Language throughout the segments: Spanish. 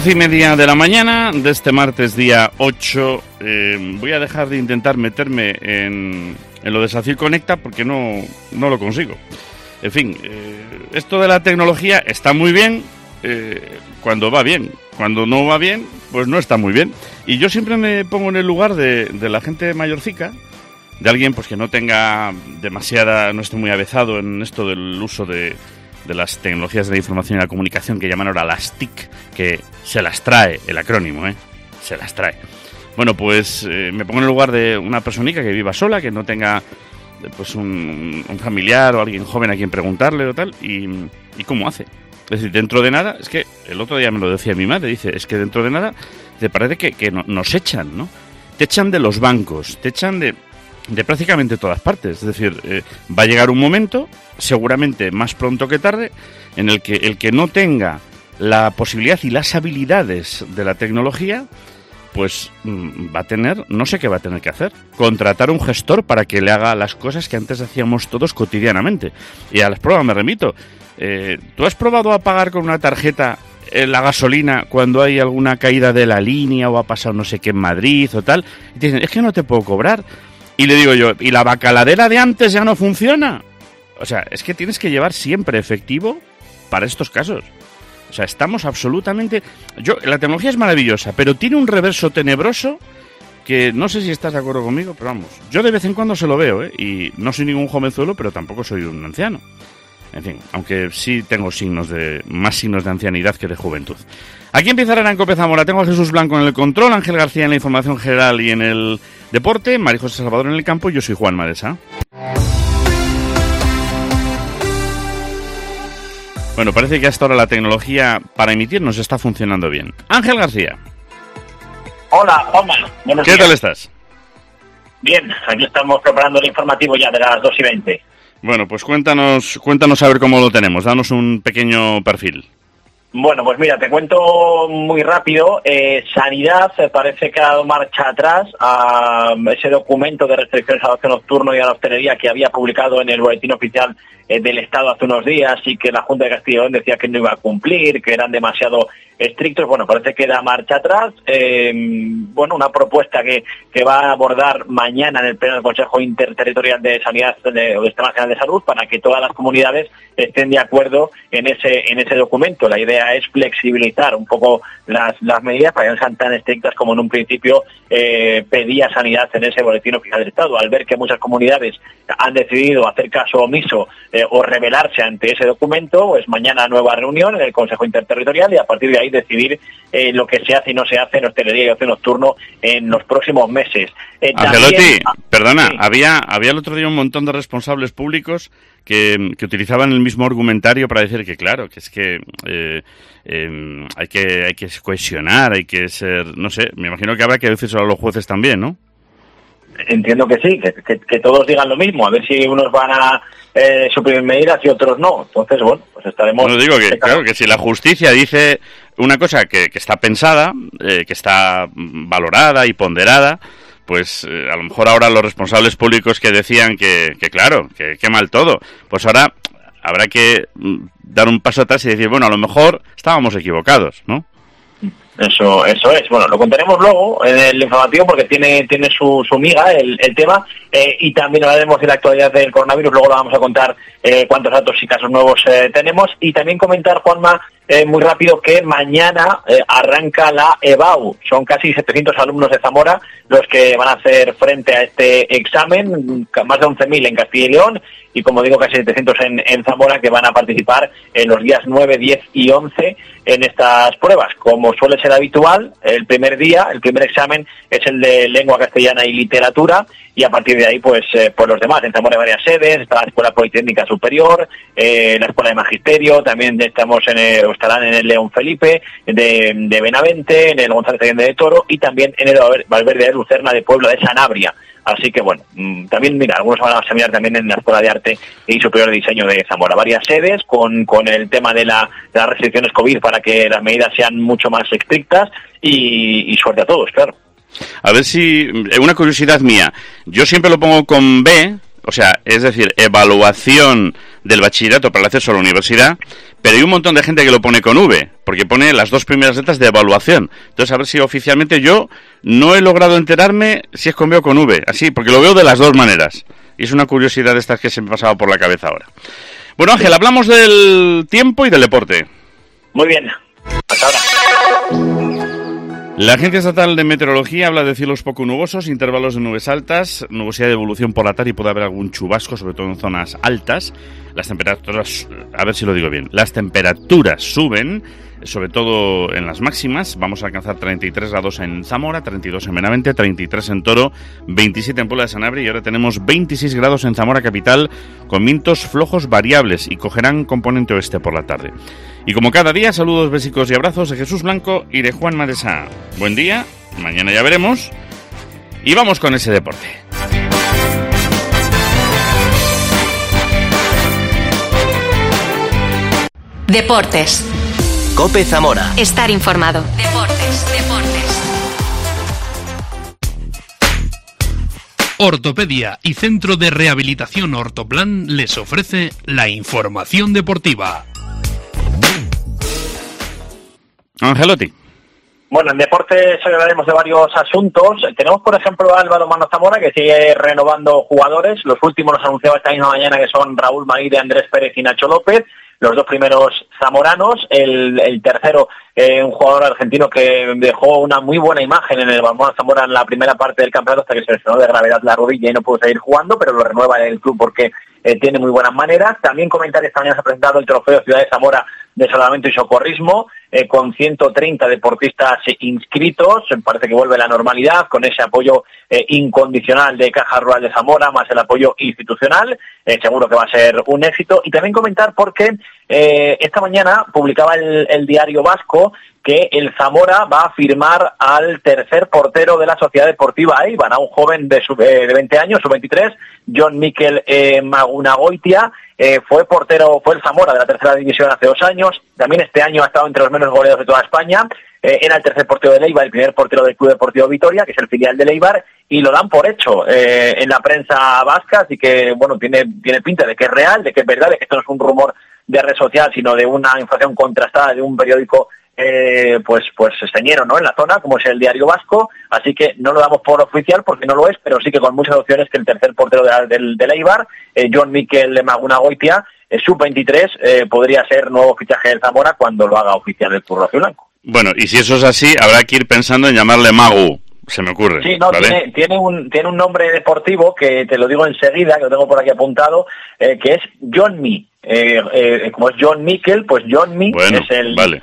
10:30 de la mañana de este martes día 8. Voy a dejar de intentar meterme en lo de SACIR Conecta porque no lo consigo. En fin, esto de la tecnología está muy bien cuando va bien. Cuando no va bien, pues no está muy bien. Y yo siempre me pongo en el lugar de la gente mayorcica, de alguien pues que no tenga demasiada, no esté muy avezado en esto del uso de las tecnologías de la información y la comunicación, que llaman ahora las TIC, que se las trae el acrónimo, se las trae. Bueno, pues me pongo en el lugar de una personita que viva sola, que no tenga pues un familiar o alguien joven a quien preguntarle o tal, y cómo hace. Es decir, dentro de nada, es que el otro día me lo decía mi madre, dice, es que dentro de nada te parece que nos echan, ¿no? Te echan de los bancos, te echan de prácticamente todas partes. Es decir, va a llegar un momento, seguramente más pronto que tarde, en el que el que no tenga la posibilidad y las habilidades de la tecnología, pues va a tener, no sé qué va a tener que hacer, contratar un gestor para que le haga las cosas que antes hacíamos todos cotidianamente. Y a las pruebas me remito. ¿Tú has probado a pagar con una tarjeta la gasolina cuando hay alguna caída de la línea o ha pasado no sé qué en Madrid o tal? Y te dicen, es que no te puedo cobrar. Y le digo yo, ¿y la bacaladera de antes ya no funciona? O sea, es que tienes que llevar siempre efectivo para estos casos. O sea, estamos absolutamente... La tecnología es maravillosa, pero tiene un reverso tenebroso que no sé si estás de acuerdo conmigo, pero vamos, yo de vez en cuando se lo veo, y no soy ningún jovenzuelo, pero tampoco soy un anciano. En fin, aunque sí tengo más signos de ancianidad que de juventud. Aquí empieza Arena en Cope Zamora. Tengo a Jesús Blanco en el control, Ángel García en la información general y en el deporte, María José Salvador en el campo, y yo soy Juan Madesa. Bueno, parece que hasta ahora la tecnología para emitir nos está funcionando bien. Ángel García. Hola, Juanma. Buenos días. ¿Qué tal estás? Bien, aquí estamos preparando el informativo ya de las 2:20. Bueno, pues cuéntanos a ver cómo lo tenemos. Danos un pequeño perfil. Bueno, pues mira, te cuento muy rápido. Sanidad parece que ha dado marcha atrás a ese documento de restricciones al ocio nocturno y a la hostelería que había publicado en el boletín oficial del Estado hace unos días, y que la Junta de Castilla y León decía que no iba a cumplir, que eran demasiado estrictos. Bueno, parece que da marcha atrás. Una propuesta que va a abordar mañana en el Pleno del Consejo Interterritorial de Sanidad o del Sistema Nacional de Salud, para que todas las comunidades estén de acuerdo en ese documento. La idea es flexibilizar un poco las medidas para que no sean tan estrictas como en un principio pedía Sanidad en ese boletín oficial del Estado. Al ver que muchas comunidades han decidido hacer caso omiso o rebelarse ante ese documento, pues mañana nueva reunión en el Consejo Interterritorial, y a partir de ahí decidir lo que se hace y no se hace en hostelería y ocio nocturno en los próximos meses. Angelotti, perdona, sí. Había el otro día un montón de responsables públicos que utilizaban el mismo argumentario para decir que claro, que es que hay que cohesionar, hay que ser, no sé, me imagino que habrá que decírselo a los jueces también, ¿no? Entiendo que sí, que todos digan lo mismo, a ver si unos van a suprimir medidas y otros no. Entonces, bueno, pues estaremos... Bueno, digo que, claro, que si la justicia dice una cosa que está pensada, que está valorada y ponderada, pues a lo mejor ahora los responsables públicos que decían que claro, que mal todo, pues ahora habrá que dar un paso atrás y decir, bueno, a lo mejor estábamos equivocados, ¿no? Eso es. Bueno, lo contaremos luego en el informativo porque tiene su miga el tema, y también hablaremos de la actualidad del coronavirus. Luego lo vamos a contar cuántos datos y casos nuevos tenemos, y también comentar, Juanma, muy rápido, que mañana arranca la EBAU. Son casi 700 alumnos de Zamora los que van a hacer frente a este examen, más de 11.000 en Castilla y León, y como digo, casi 700 en Zamora, que van a participar en los días 9, 10 y 11 en estas pruebas. Como suele ser habitual, el primer examen es el de lengua castellana y literatura, y a partir de ahí, pues por los demás. En Zamora hay varias sedes, está la Escuela Politécnica Superior, la Escuela de Magisterio, también estarán en el León Felipe de Benavente, en el González Allende de Toro, y también en el Valverde de Lucerna de Puebla de Sanabria. Así que bueno, también mira, algunos van a examinar también en la Escuela de Arte y Superior de Diseño de Zamora. Varias sedes con el tema de las restricciones COVID para que las medidas sean mucho más estrictas, y suerte a todos, claro. A ver si... Una curiosidad mía. Yo siempre lo pongo con B, o sea, es decir, evaluación del bachillerato para el acceso a la universidad, Pero hay un montón de gente que lo pone con V, porque pone las 2 primeras letras de evaluación. Entonces, a ver si oficialmente yo no he logrado enterarme si es con V o con V. Así, porque lo veo de las dos maneras. Y es una curiosidad de estas que se me pasaba por la cabeza ahora. Bueno, Ángel, hablamos del tiempo y del deporte. Muy bien. Hasta ahora. La Agencia Estatal de Meteorología habla de cielos poco nubosos, intervalos de nubes altas, nubosidad de evolución por la tarde y puede haber algún chubasco, sobre todo en zonas altas. Las temperaturas, a ver si lo digo bien, las temperaturas suben, sobre todo en las máximas. Vamos a alcanzar 33 grados en Zamora, 32 en Benavente, 33 en Toro, 27 en Puebla de Sanabria y ahora tenemos 26 grados en Zamora capital con vientos flojos variables y cogerán componente oeste por la tarde. Y como cada día, saludos, besicos y abrazos de Jesús Blanco y de Juan Madesá. Buen día, mañana ya veremos. Y vamos con ese deporte. Deportes. COPE Zamora. Estar informado. Deportes. Ortopedia y Centro de Rehabilitación Ortoplan les ofrece la información deportiva. Angelotti. Bueno, en deportes hablaremos de varios asuntos. Tenemos, por ejemplo, a Álvaro Mano Zamora, que sigue renovando jugadores. Los últimos los anunciaba esta misma mañana, que son Raúl Maguire, Andrés Pérez y Nacho López. Los 2 primeros zamoranos. El tercero, un jugador argentino que dejó una muy buena imagen en el Balonmano Zamora en la primera parte del campeonato hasta que se lesionó de gravedad la rodilla y no pudo seguir jugando, pero lo renueva en el club porque tiene muy buenas maneras. También comentar, esta mañana se ha presentado el trofeo Ciudad de Zamora de salvamento y socorrismo, con 130 deportistas inscritos. Parece que vuelve la normalidad con ese apoyo incondicional de Caja Rural de Zamora, más el apoyo institucional. Seguro que va a ser un éxito. Y también comentar porque esta mañana publicaba el Diario Vasco que el Zamora va a firmar al tercer portero de la Sociedad Deportiva Eibar, a un joven de 20 años, sub-23, Jon Mikel Magunagoitia. Fue el Zamora de la tercera división hace 2 años. También este año ha estado entre los menos goleados de toda España. Era el tercer portero del Eibar, el primer portero del Club Deportivo Vitoria, que es el filial del Eibar, y lo dan por hecho en la prensa vasca, así que bueno, tiene pinta de que es real, de que es verdad, de que esto no es un rumor de red social, sino de una información contrastada de un periódico pues señero, ¿no?, en la zona, como es el Diario Vasco. Así que no lo damos por oficial porque no lo es, pero sí que con muchas opciones que el tercer portero del Eibar, Jon Mikel Magunagoitia, sub-23, podría ser nuevo fichaje del Zamora cuando lo haga oficial el Club Rojiblanco. Bueno, y si eso es así, habrá que ir pensando en llamarle Magu, se me ocurre. Sí, no, ¿vale? tiene un nombre deportivo que te lo digo enseguida, que lo tengo por aquí apuntado, que es Jonmi. Como es Jon Mikel, pues Jonmi, bueno, es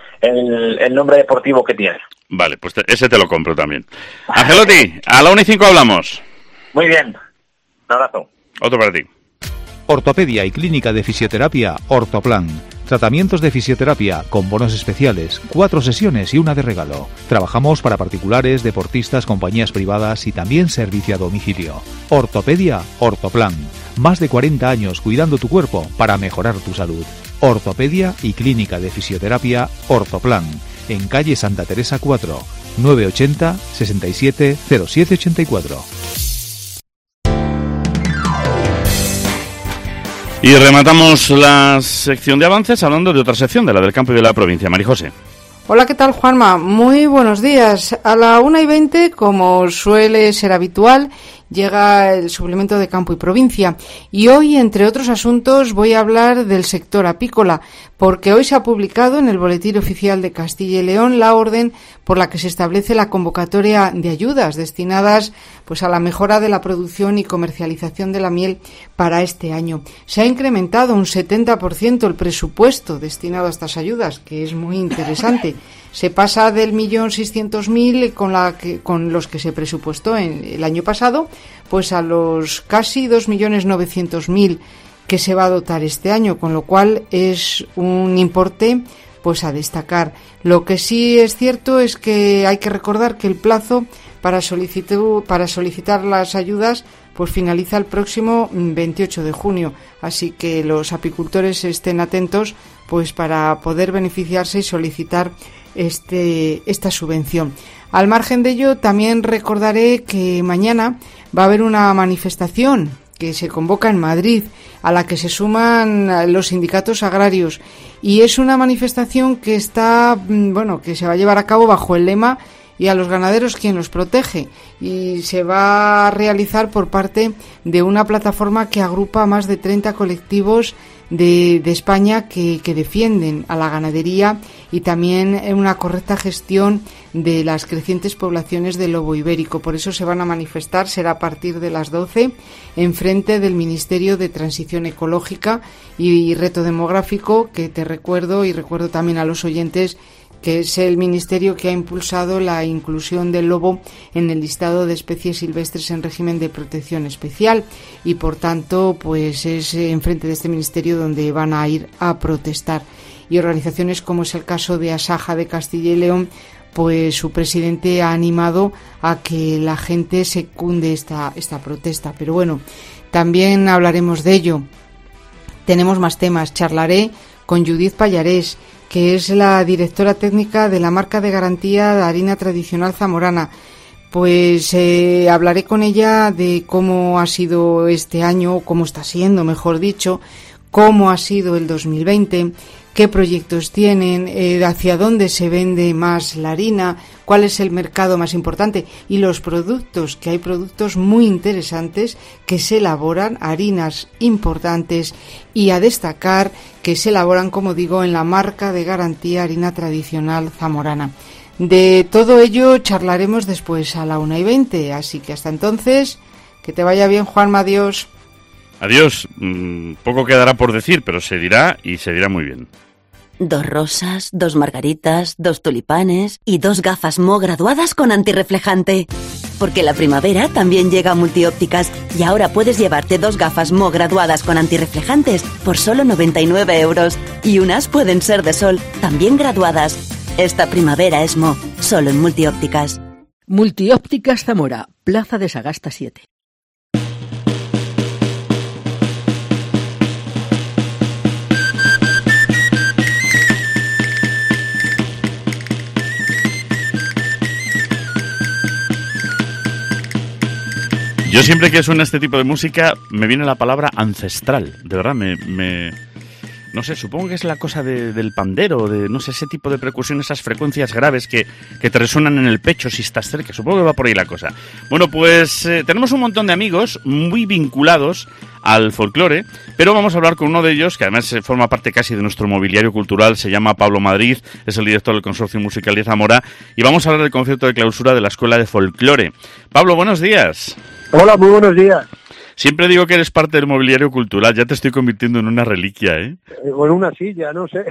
el nombre deportivo que tiene. Vale, pues ese te lo compro también. Angelotti, a la 1:05 hablamos. Muy bien, un abrazo. Otro para ti. Ortopedia y Clínica de Fisioterapia Ortoplan. Tratamientos de fisioterapia con bonos especiales, 4 sesiones y una de regalo. Trabajamos para particulares, deportistas, compañías privadas y también servicio a domicilio. Ortopedia Ortoplan. Más de 40 años cuidando tu cuerpo para mejorar tu salud. Ortopedia y Clínica de Fisioterapia Ortoplan. En calle Santa Teresa 4, 980 67 0784. Y rematamos la sección de avances hablando de otra sección, de la del campo y de la provincia. Marijose. Hola, ¿qué tal, Juanma? Muy buenos días. A la 1:20, como suele ser habitual, llega el suplemento de campo y provincia. Y hoy, entre otros asuntos, voy a hablar del sector apícola, porque hoy se ha publicado en el Boletín Oficial de Castilla y León la orden por la que se establece la convocatoria de ayudas destinadas pues a la mejora de la producción y comercialización de la miel para este año. Se ha incrementado un 70% el presupuesto destinado a estas ayudas, que es muy interesante. Se pasa del 1.600.000 con los que se presupuestó el año pasado, pues a los casi 2.900.000 que se va a dotar este año, con lo cual es un importe pues a destacar. Lo que sí es cierto es que hay que recordar que el plazo para solicitar las ayudas pues finaliza el próximo 28 de junio, así que los apicultores estén atentos pues para poder beneficiarse y solicitar esta subvención. Al margen de ello, también recordaré que mañana va a haber una manifestación que se convoca en Madrid, a la que se suman los sindicatos agrarios, y es una manifestación que que se va a llevar a cabo bajo el lema "y a los ganaderos quien los protege", y se va a realizar por parte de una plataforma que agrupa a más de 30 colectivos de España que defienden a la ganadería y también una correcta gestión de las crecientes poblaciones de lobo ibérico. Por eso se van a manifestar, será a partir de las 12, enfrente del Ministerio de Transición Ecológica y Reto Demográfico, que te recuerdo, y recuerdo también a los oyentes, que es el ministerio que ha impulsado la inclusión del lobo en el listado de especies silvestres en régimen de protección especial, y por tanto pues es enfrente de este ministerio donde van a ir a protestar. Y organizaciones como es el caso de Asaja de Castilla y León, pues su presidente ha animado a que la gente secunde esta protesta. Pero bueno, también hablaremos de ello. Tenemos más temas. Charlaré con Judith Pallarés, que es la directora técnica de la marca de garantía de harina tradicional zamorana. Pues hablaré con ella de cómo ha sido este año, cómo está siendo, mejor dicho, cómo ha sido el 2020, qué proyectos tienen, hacia dónde se vende más la harina, cuál es el mercado más importante y los productos, que hay productos muy interesantes que se elaboran, harinas importantes, y a destacar que se elaboran, como digo, en la marca de garantía harina tradicional zamorana. De todo ello charlaremos después a la 1:20, así que hasta entonces, que te vaya bien, Juanma, adiós. Adiós, poco quedará por decir, pero se dirá y se dirá muy bien. 2 rosas, 2 margaritas, 2 tulipanes y 2 gafas Mo graduadas con antirreflejante. Porque la primavera también llega a Multiópticas y ahora puedes llevarte 2 gafas Mo graduadas con antirreflejantes por solo 99 €. Y unas pueden ser de sol, también graduadas. Esta primavera es Mo, solo en Multiópticas. Multiópticas Zamora, Plaza de Sagasta 7. Yo siempre que suena este tipo de música me viene la palabra ancestral, de verdad, no sé, supongo que es la cosa del pandero, de no sé, ese tipo de percusión, esas frecuencias graves que te resuenan en el pecho si estás cerca, supongo que va por ahí la cosa. Bueno, pues tenemos un montón de amigos muy vinculados al folclore, pero vamos a hablar con uno de ellos, que además forma parte casi de nuestro mobiliario cultural, se llama Pablo Madrid, es el director del Consorcio Musical de Zamora, y vamos a hablar del concierto de clausura de la Escuela de Folclore. Pablo, buenos días. Hola, muy buenos días. Siempre digo que eres parte del mobiliario cultural, ya te estoy convirtiendo en una reliquia, ¿eh? Bueno, una silla, no sé.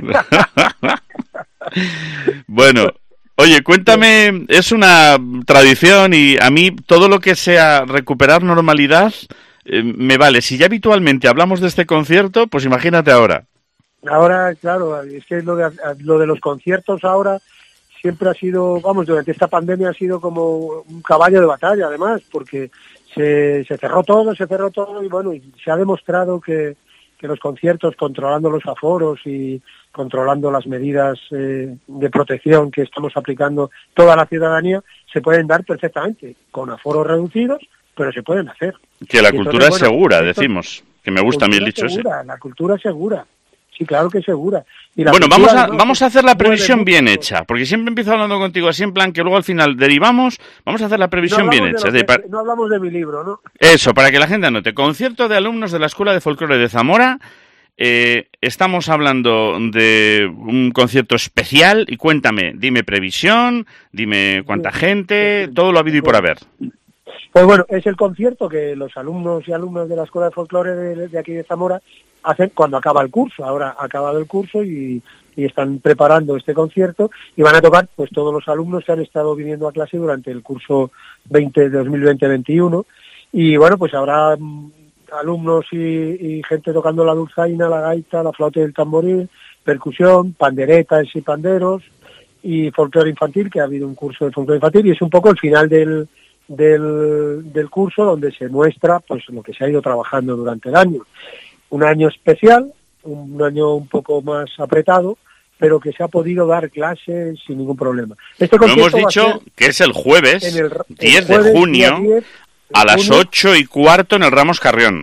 Bueno, oye, cuéntame, es una tradición y a mí todo lo que sea recuperar normalidad me vale. Si ya habitualmente hablamos de este concierto, pues imagínate ahora. Ahora, claro, es que lo de los conciertos ahora siempre ha sido, durante esta pandemia ha sido como un caballo de batalla, además, porque se cerró todo y bueno, y se ha demostrado que los conciertos, controlando los aforos y controlando las medidas de protección que estamos aplicando toda la ciudadanía, se pueden dar perfectamente, con aforos reducidos, pero se pueden hacer. Que la cultura es segura, decimos, que me gusta a mí el dicho ese. La cultura es segura. Sí, claro que es segura. Y bueno, vamos a hacer la previsión bien hecha, porque siempre empiezo hablando contigo así en plan que luego al final derivamos, vamos a hacer la previsión bien hecha. No hablamos de mi libro, ¿no? Eso, para que la gente anote. Concierto de alumnos de la Escuela de Folclore de Zamora. Estamos hablando de un concierto especial y cuéntame, dime previsión, dime cuánta gente, todo lo habido y por haber. Pues bueno, es el concierto que los alumnos y alumnas de la Escuela de Folclore de aquí de Zamora hacen cuando acaba el curso. Ahora ha acabado el curso y están preparando este concierto y van a tocar pues todos los alumnos que han estado viniendo a clase durante el curso 2020-21 y bueno, pues habrá alumnos y gente tocando la dulzaina, la gaita, la flauta y el tamboril, percusión, panderetas y panderos y folclore infantil, que ha habido un curso de folclore infantil y es un poco el final del curso donde se muestra pues lo que se ha ido trabajando durante el año. Un año especial, un año un poco más apretado, pero que se ha podido dar clases sin ningún problema. Lo hemos dicho que es el jueves, 10 de junio, a las 8:15 en el Ramos Carrión.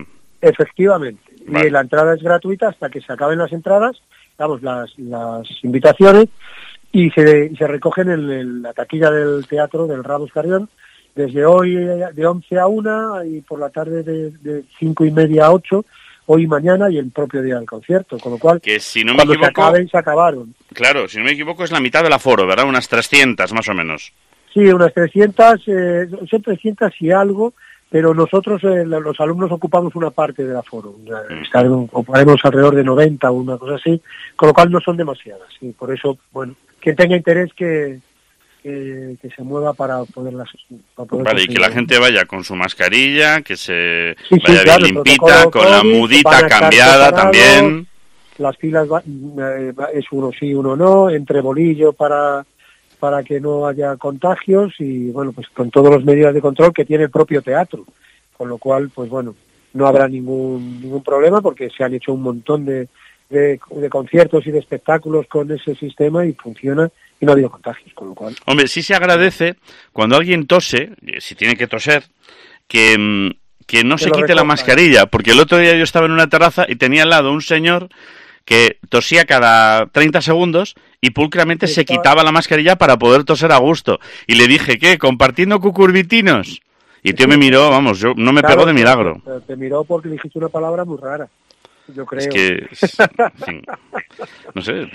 Efectivamente. Vale. Y la entrada es gratuita hasta que se acaben las entradas, vamos, las invitaciones, y se recogen en la taquilla del teatro del Ramos Carrión desde hoy de 11 a 1 y por la tarde de 5:30 a 8, hoy y mañana y el propio día del concierto, con lo cual, que si no me cuando equivoco, se acaben, se acabaron. Claro, si no me equivoco es la mitad del aforo, ¿verdad? Unas 300 más o menos. Sí, unas 300, son 300 y algo, pero nosotros, los alumnos, ocupamos una parte del aforo. Ocuparemos alrededor de 90 o una cosa así, con lo cual no son demasiadas. Y por eso, bueno, quien tenga interés que se mueva para poderlas... Vale, y que la gente vaya con su mascarilla, que se Sí, vaya claro, bien limpita, con la COVID, mudita van a estar cambiada separados, también. Las filas es uno sí, uno no, entre bolillo para que no haya contagios y, bueno, pues con todas las medidas de control que tiene el propio teatro. Con lo cual, pues bueno, no habrá ningún problema porque se han hecho un montón de conciertos y de espectáculos con ese sistema y funciona y no ha habido contagios, con lo cual... Hombre, sí se agradece cuando alguien tose, si tiene que toser, que no se quite la mascarilla, porque el otro día yo estaba en una terraza y tenía al lado un señor que tosía cada 30 segundos y pulcramente se quitaba la mascarilla para poder toser a gusto. Y le dije, ¿qué? ¿Compartiendo cucurbitinos? Y el tío me miró, vamos, yo no me pegó de milagro. Te miró porque dijiste una palabra muy rara, yo creo. Es que... en fin, no sé.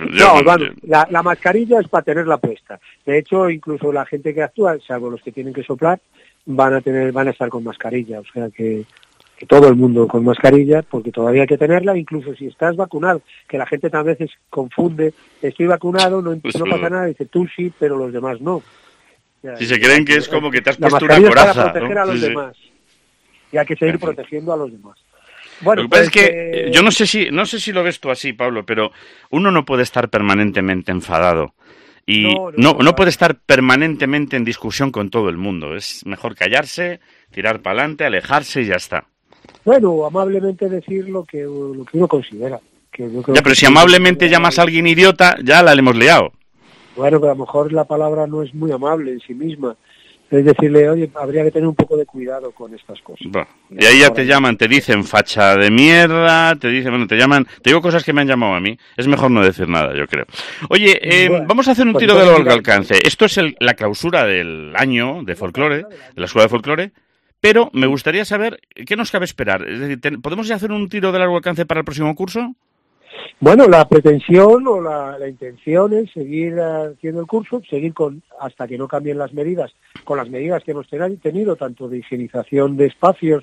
La mascarilla es para tenerla puesta. De hecho, incluso la gente que actúa, salvo los que tienen que soplar, van a estar con mascarilla. O sea que todo el mundo con mascarilla, porque todavía hay que tenerla, incluso si estás vacunado, que la gente a veces confunde, estoy vacunado, no pasa nada, dice tú sí, pero los demás no. Si se creen que es como que te has puesto una coraza, para proteger a los demás. Y hay que seguir protegiendo a los demás. Bueno, lo que pasa es que yo no sé si lo ves tú así, Pablo, pero uno no puede estar permanentemente enfadado. Y no puede estar permanentemente en discusión con todo el mundo. Es mejor callarse, tirar para adelante, alejarse y ya está. Bueno, amablemente decir lo que uno considera. Pero si amablemente llamas a alguien idiota, ya la hemos liado. Bueno, pero a lo mejor la palabra no es muy amable en sí misma. Es decirle, oye, habría que tener un poco de cuidado con estas cosas. Bueno, y ahí ya te llaman, te dicen facha de mierda, te digo cosas que me han llamado a mí. Es mejor no decir nada, yo creo. Oye, vamos a hacer un tiro de largo alcance. Esto es la clausura del año de folclore, de la escuela de folclore, pero me gustaría saber qué nos cabe esperar. Es decir, ¿podemos ya hacer un tiro de largo alcance para el próximo curso? Bueno, la pretensión o la intención es seguir haciendo el curso, seguir hasta que no cambien las medidas, con las medidas que hemos tenido, tanto de higienización de espacios,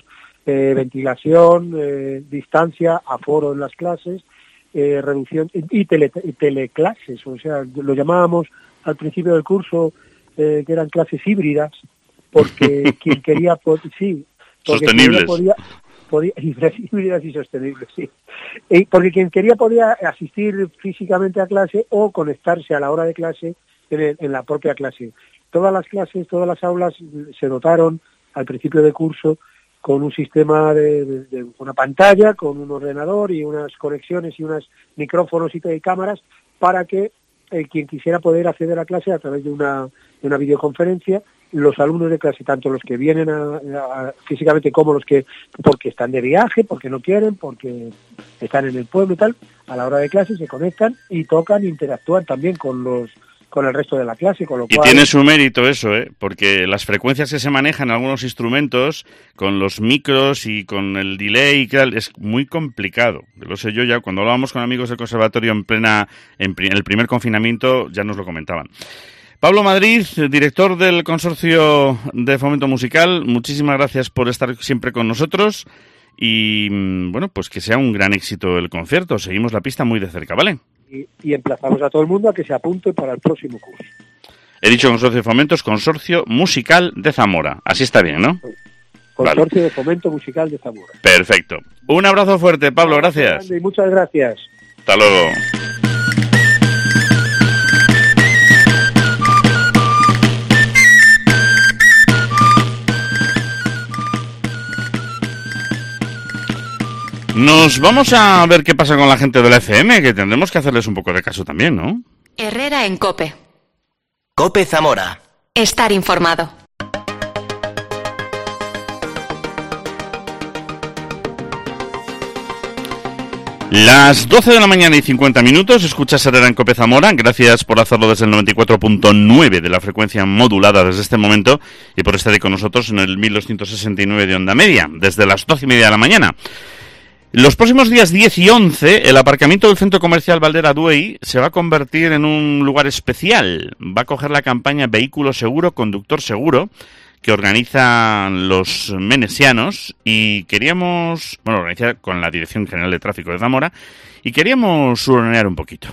ventilación, distancia, aforo en las clases, reducción y teleclases, o sea, lo llamábamos al principio del curso que eran clases híbridas, porque quien quería, sostenibles. Híbridas y sostenibles, sí. Porque quien quería podía asistir físicamente a clase o conectarse a la hora de clase en la propia clase. Todas las clases, todas las aulas se dotaron al principio del curso con un sistema de una pantalla, con un ordenador y unas conexiones y unos micrófonos y cámaras para que quien quisiera poder acceder a clase a través de una videoconferencia, los alumnos de clase, tanto los que vienen físicamente como los que porque están de viaje, porque no quieren, porque están en el pueblo y tal, a la hora de clase se conectan y tocan, interactúan también con el resto de la clase, con lo cual... Y tiene su mérito eso, porque las frecuencias que se manejan en algunos instrumentos, con los micros y con el delay y tal, es muy complicado. Lo sé yo ya, cuando hablábamos con amigos del conservatorio en el primer confinamiento, ya nos lo comentaban. Pablo Madrid, director del Consorcio de Fomento Musical, muchísimas gracias por estar siempre con nosotros y, bueno, pues que sea un gran éxito el concierto. Seguimos la pista muy de cerca, ¿vale? Y emplazamos a todo el mundo a que se apunte para el próximo curso. He dicho Consorcio de Fomento, es Consorcio Musical de Zamora. Así está bien, ¿no? Consorcio de Fomento Musical de Zamora. Perfecto. Un abrazo fuerte, Pablo, gracias. Y muchas gracias. Hasta luego. Nos vamos a ver qué pasa con la gente de la FM, que tendremos que hacerles un poco de caso también, ¿no? Herrera en COPE. COPE Zamora. Estar informado. Las 12 de la mañana y 50 minutos, escuchas Herrera en Cope Zamora. Gracias por hacerlo desde el 94.9 de la frecuencia modulada desde este momento y por estar ahí con nosotros en el 1269 de onda media, desde las 12:30 de la mañana. Los próximos días 10 y 11, el aparcamiento del centro comercial Valdera Duey se va a convertir en un lugar especial. Va a coger la campaña Vehículo Seguro, Conductor Seguro, que organizan los menesianos, y queríamos, organizar con la Dirección General de Tráfico de Zamora, y queríamos suronear un poquito.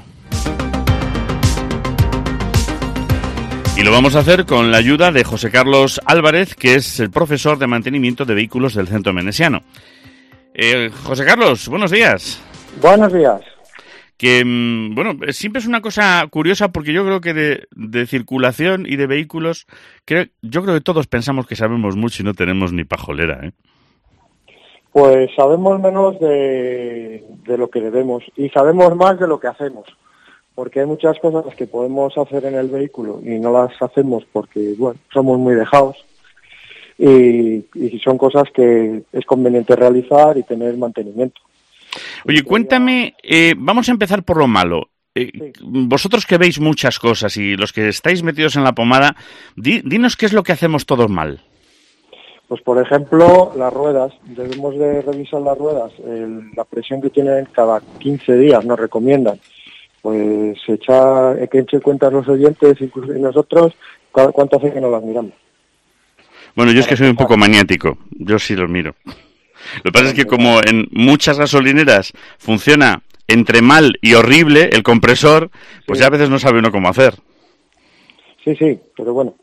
Y lo vamos a hacer con la ayuda de José Carlos Álvarez, que es el profesor de mantenimiento de vehículos del Centro Menesiano. José Carlos, buenos días. Buenos días. Que, siempre es una cosa curiosa porque yo creo que de circulación y de vehículos, yo creo que todos pensamos que sabemos mucho y no tenemos ni pajolera, ¿eh? Pues sabemos menos de lo que debemos y sabemos más de lo que hacemos, porque hay muchas cosas que podemos hacer en el vehículo y no las hacemos porque, somos muy dejados y son cosas que es conveniente realizar y tener mantenimiento. Oye, cuéntame, vamos a empezar por lo malo. Sí. Vosotros que veis muchas cosas y los que estáis metidos en la pomada, dinos qué es lo que hacemos todos mal. Pues, por ejemplo, las ruedas. Debemos de revisar las ruedas. La presión que tienen cada 15 días nos recomiendan. Pues que echen cuentas los oyentes, incluso nosotros, cuánto hace que no las miramos. Bueno, yo es que soy un poco maniático. Yo sí los miro. Lo que pasa es que como en muchas gasolineras funciona entre mal y horrible el compresor, pues ya a veces no sabe uno cómo hacer. Sí, pero bueno,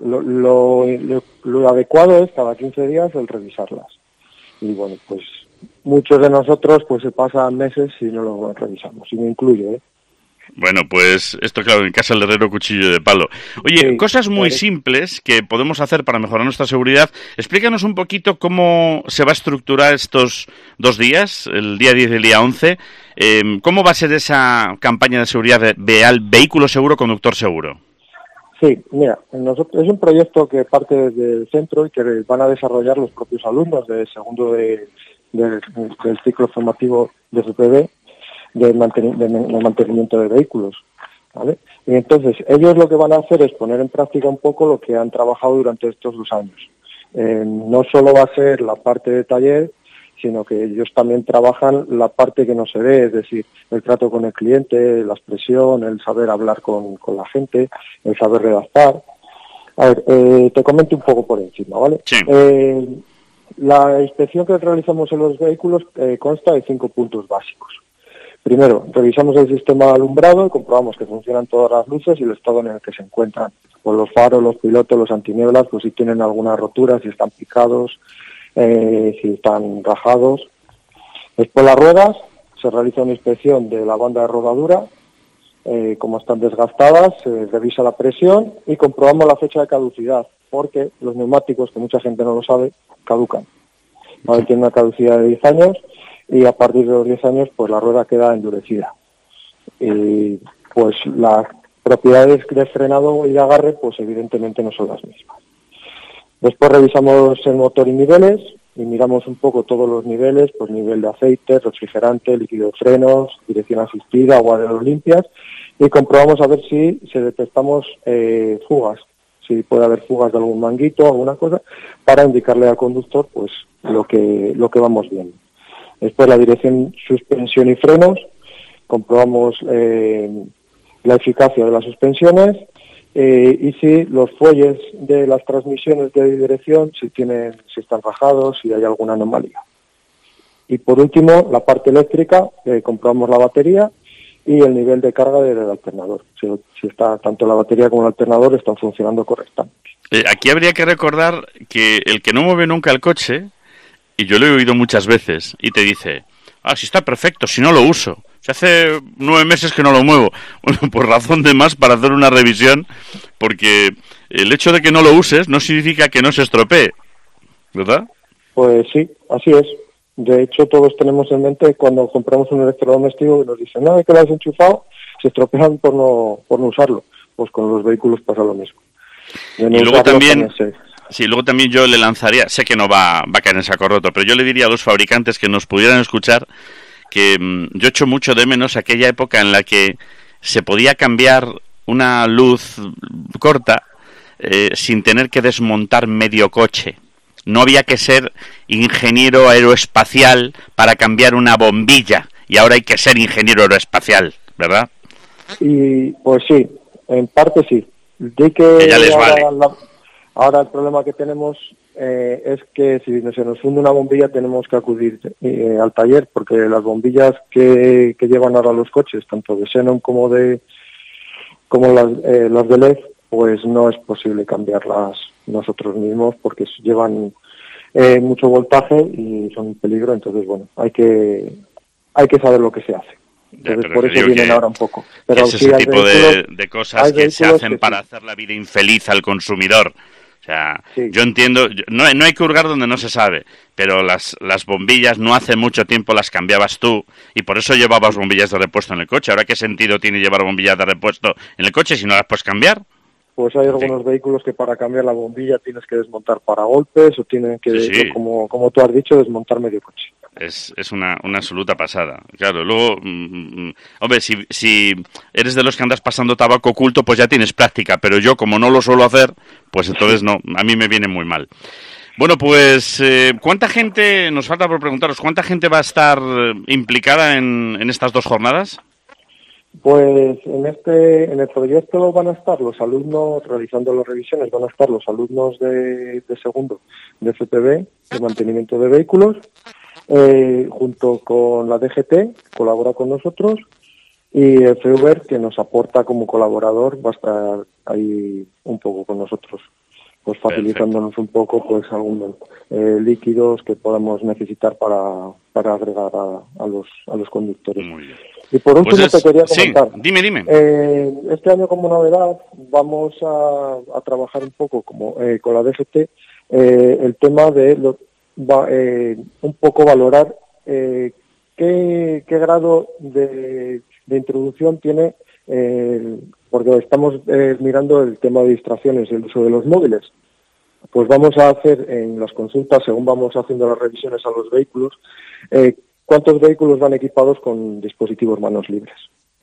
lo adecuado es cada 15 días el revisarlas. Y pues muchos de nosotros pues se pasan meses y no lo revisamos, y me incluyo, ¿eh? Bueno, pues esto, claro, en casa del herrero cuchillo de palo. Oye, cosas muy simples que podemos hacer para mejorar nuestra seguridad. Explícanos un poquito cómo se va a estructurar estos 2 días, el día 10 y el día 11. ¿Cómo va a ser esa campaña de seguridad de Vehículo Seguro, Conductor Seguro? Sí, mira, es un proyecto que parte del centro y que van a desarrollar los propios alumnos de segundo del ciclo formativo de FPV, de mantenimiento de vehículos, ¿vale? Y entonces ellos lo que van a hacer es poner en práctica un poco lo que han trabajado durante estos 2 años. No solo va a ser la parte de taller, sino que ellos también trabajan la parte que no se ve, es decir, el trato con el cliente, la expresión, el saber hablar con la gente, el saber redactar. A ver, te comento un poco por encima, ¿vale? Sí. La inspección que realizamos en los vehículos consta de 5 puntos básicos. Primero, revisamos el sistema de alumbrado y comprobamos que funcionan todas las luces y el estado en el que se encuentran. Pues los faros, los pilotos, los antinieblas, pues si tienen alguna rotura, si están picados, si están rajados. Después las ruedas, se realiza una inspección de la banda de rodadura, como están desgastadas, se revisa la presión y comprobamos la fecha de caducidad, porque los neumáticos, que mucha gente no lo sabe, caducan. ¿Vale? Tiene una caducidad de 10 años y a partir de los 10 años pues la rueda queda endurecida. Y pues las propiedades de frenado y de agarre pues evidentemente no son las mismas. Después revisamos el motor y niveles y miramos un poco todos los niveles, pues nivel de aceite, refrigerante, líquido de frenos, dirección asistida, agua de los limpias, y comprobamos a ver si detectamos fugas, si puede haber fugas de algún manguito, alguna cosa, para indicarle al conductor pues lo que vamos viendo. Después la dirección, suspensión y frenos, comprobamos la eficacia de las suspensiones y si los fuelles de las transmisiones de dirección, si están rajados, si hay alguna anomalía. Y por último, la parte eléctrica, comprobamos la batería y el nivel de carga del alternador. Si está tanto la batería como el alternador están funcionando correctamente. Aquí habría que recordar que el que no mueve nunca el coche, y yo lo he oído muchas veces, y te dice, si está perfecto, si no lo uso. Se hace 9 meses que no lo muevo. Bueno, pues razón de más para hacer una revisión, porque el hecho de que no lo uses no significa que no se estropee, ¿verdad? Pues sí, así es. De hecho, todos tenemos en mente cuando compramos un electrodoméstico que nos dicen, no, que lo has enchufado, se estropean por no usarlo. Pues con los vehículos pasa lo mismo. Y luego también yo le lanzaría, sé que no va a caer en saco roto, pero yo le diría a los fabricantes que nos pudieran escuchar que yo echo mucho de menos aquella época en la que se podía cambiar una luz corta sin tener que desmontar medio coche. No había que ser ingeniero aeroespacial para cambiar una bombilla, y ahora hay que ser ingeniero aeroespacial, ¿verdad? Y pues sí, en parte sí. De que ya les vale. Ahora el problema que tenemos es que si se nos funde una bombilla tenemos que acudir al taller, porque las bombillas que llevan ahora los coches, tanto de xenón como las de LED, pues no es posible cambiarlas nosotros mismos porque llevan mucho voltaje y son un peligro. Entonces, bueno, hay que saber lo que se hace. Entonces, por eso vienen ahora un poco. Pero es ese tipo de cosas que se hacen para hacer la vida infeliz al consumidor. O sea, sí. Yo entiendo, no hay que hurgar donde no se sabe, pero las bombillas no hace mucho tiempo las cambiabas tú y por eso llevabas bombillas de repuesto en el coche. ¿Ahora qué sentido tiene llevar bombillas de repuesto en el coche si no las puedes cambiar? Pues hay algunos vehículos que para cambiar la bombilla tienes que desmontar paragolpes o tienen que, como tú has dicho, desmontar medio coche. Es una absoluta pasada. Claro, luego, hombre, si eres de los que andas pasando tabaco oculto, pues ya tienes práctica, pero yo, como no lo suelo hacer, pues entonces no, a mí me viene muy mal. Bueno, pues, ¿cuánta gente, nos falta por preguntaros, cuánta gente va a estar implicada en estas 2 jornadas? Pues en el proyecto van a estar los alumnos realizando las revisiones, van a estar los alumnos de segundo de FPV, de mantenimiento de vehículos, junto con la DGT, colabora con nosotros, y FEUBER, que nos aporta como colaborador, va a estar ahí un poco con nosotros, pues facilitándonos un poco pues algunos líquidos que podamos necesitar para agregar a los conductores. Muy bien. Y por último te quería comentar. Sí, dime. Este año como novedad vamos a trabajar un poco como con la DGT el tema de un poco valorar qué grado de introducción tiene, porque estamos mirando el tema de distracciones, el uso de los móviles. Pues vamos a hacer en las consultas, según vamos haciendo las revisiones a los vehículos, ¿cuántos vehículos van equipados con dispositivos manos libres?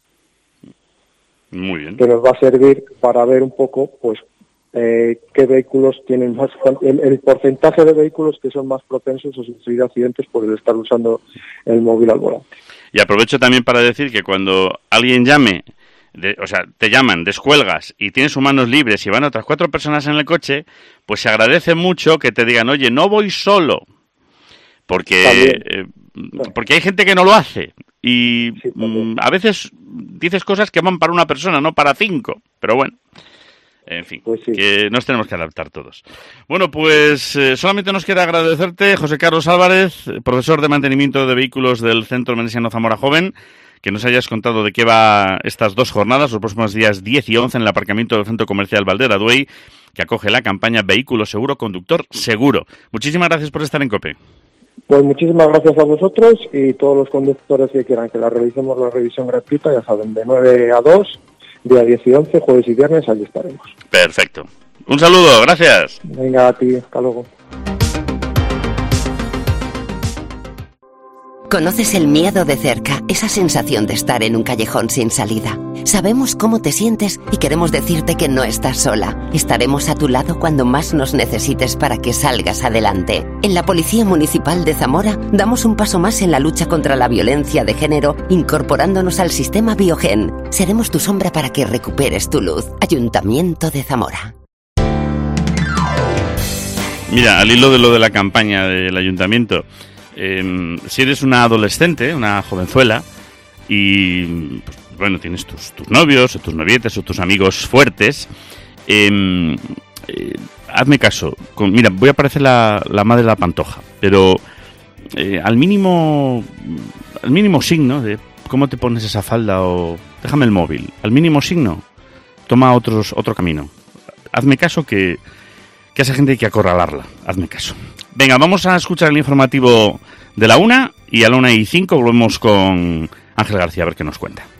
Muy bien. Que nos va a servir para ver un poco, pues, qué vehículos tienen más, el porcentaje de vehículos que son más propensos a sufrir accidentes por el estar usando el móvil al volante. Y aprovecho también para decir que cuando alguien llame, te llaman, descuelgas y tienes sus manos libres y van otras 4 personas en el coche, pues se agradece mucho que te digan, oye, no voy solo. Porque hay gente que no lo hace y a veces dices cosas que van para una persona, no para 5, pero bueno, en fin, pues sí, que nos tenemos que adaptar todos. Bueno, pues solamente nos queda agradecerte, José Carlos Álvarez, profesor de mantenimiento de vehículos del Centro Menesiano Zamora Joven, que nos hayas contado de qué va estas 2 jornadas, los próximos días 10 y 11 en el aparcamiento del Centro Comercial Valdera Duey, que acoge la campaña Vehículo Seguro, Conductor Seguro. Muchísimas gracias por estar en COPE. Pues muchísimas gracias a vosotros y todos los conductores que quieran que la realicemos la revisión gratuita, ya saben, de 9 a 2, día 10 y 11, jueves y viernes, allí estaremos. Perfecto. Un saludo, gracias. Venga, a ti, hasta luego. Conoces el miedo de cerca, esa sensación de estar en un callejón sin salida. Sabemos cómo te sientes y queremos decirte que no estás sola. Estaremos a tu lado cuando más nos necesites para que salgas adelante. En la Policía Municipal de Zamora damos un paso más en la lucha contra la violencia de género, incorporándonos al sistema Biogen. Seremos tu sombra para que recuperes tu luz. Ayuntamiento de Zamora. Mira, al hilo de lo de la campaña del ayuntamiento, si eres una adolescente, una jovenzuela, y pues, bueno, tienes tus novios, o tus novietes, o tus amigos fuertes, hazme caso. Mira, voy a parecer la madre de la Pantoja, pero al mínimo signo de cómo te pones esa falda o déjame el móvil, al mínimo signo, toma otro camino. Hazme caso que a esa gente hay que acorralarla. Hazme caso. Venga, vamos a escuchar el informativo de la 1 y a la 1:05 volvemos con Ángel García a ver qué nos cuenta.